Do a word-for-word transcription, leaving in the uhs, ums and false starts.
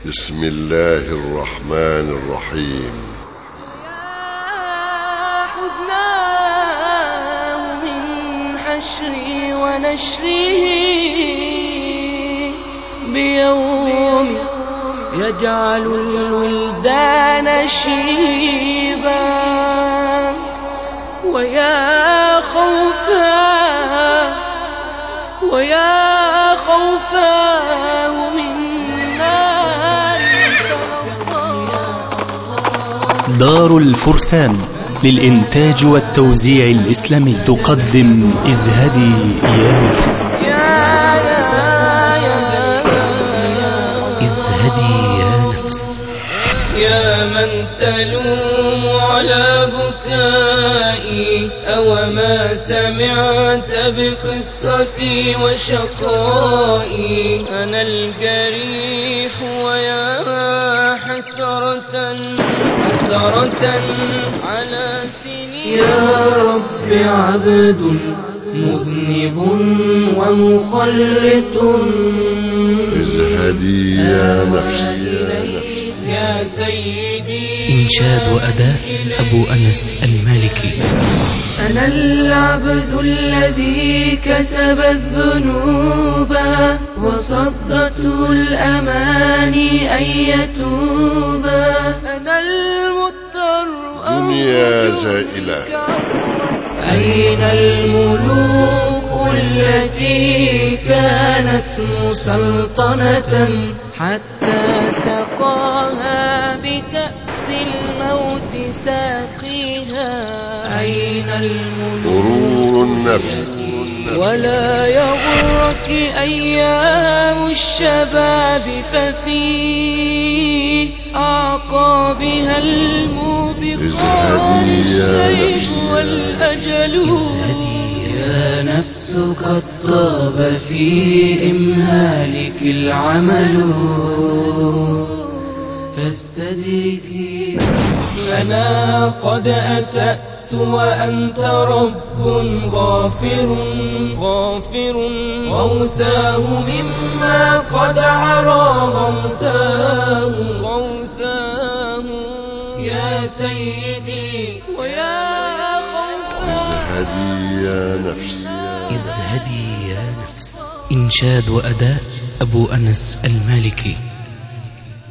بسم الله الرحمن الرحيم. يا حزناه من حشري ونشره بيوم يجعل الولدان شيبا، ويا خوفا ويا خوفاه من نار دار الفرسان للإنتاج والتوزيع الإسلامي تقدم ازهدي يا نفس. ازهدي يا نفس. يا من تلوم على بكائي، أو ما سمعت بقصتي وشقائي. أنا الجريح ويا حسرة حسرة على سنين. يا رب عبد مذنب ومخلط، ازهدي يا نفس. يا سيدي. إنشاد وأداء أبو أنس المالكي. أنا العبد الذي كسب الذنوب، وصدته الأماني أن يتوب. أنا المضطر دنيا زائلة. أين الملوك التي كانت مسلطنة حتى سقاها بكأس الموت ساقيها؟ أين الملوك؟ غرور النفس. ولا يغرك أيام الشباب، ففي أعقابها الموبقان الشيخ والأجل. يا نفس قد طاب في إمهالك العمل، فاستدركي. أنا قد أسأت وأنت رب غافر غافر، غوثاه مما قد عرى غوثاه غوثاه. يا سيدي ويا خوفا. ازهدي يا نفس. ازهدي يا نفس. إنشاد وأداء أبو أنس المالكي.